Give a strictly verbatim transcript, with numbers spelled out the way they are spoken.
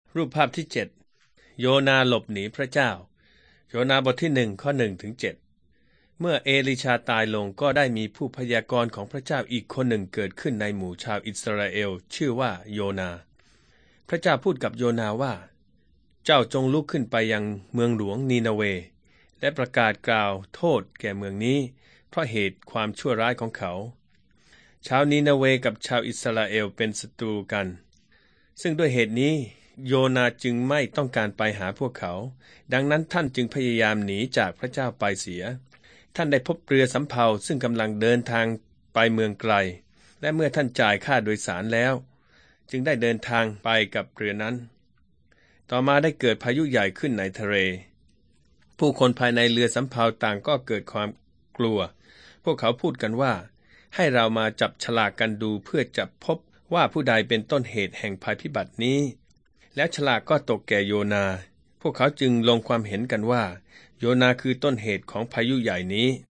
รูปภาพที่เจ็ดโยนาหลบหนีพระเจ้าโยนาบทที่หนึ่งข้อหนึ่งถึงเจ็ดเมื่อเอลิชาตายลงก็ได้มีผู้พยากรณ์ของพระเจ้าอีกคนหนึ่งเกิดขึ้นในหมู่ชาวอิสราเอลชื่อว่าโยนาพระเจ้าพูดกับโยนาว่าเจ้าจงลุกขึ้นไปยังเมืองหลวงนีนาเวและประกาศกล่าวโทษแก่เมืองนี้เพราะเหตุความชั่วร้ายของเขาชาวนีนาเวกับชาวอิสราเอลเป็นศัตรูกันซึ่งด้วยเหตุนี้โยนาจึงไม่ต้องการไปหาพวกเขาดังนั้นท่านจึงพยายามหนีจากพระเจ้าไปเสียท่านได้พบเรือสำเภาซึ่งกำลังเดินทางไปเมืองไกลและเมื่อท่านจ่ายค่าโดยสารแล้วจึงได้เดินทางไปกับเรือนั้นต่อมาได้เกิดพายุใหญ่ขึ้นในทะเลผู้คนภายในเรือสำเภาต่างก็เกิดความกลัวพวกเขาพูดกันว่าให้เรามาจับฉลากกันดูเพื่อจะพบว่าผู้ใดเป็นต้นเหตุแห่งภัยพิบัตินี้แล้วฉลากก็ตกแก่โยนาพวกเขาจึงลงความเห็นกันว่าโยนาคือต้นเหตุของพายุใหญ่นี้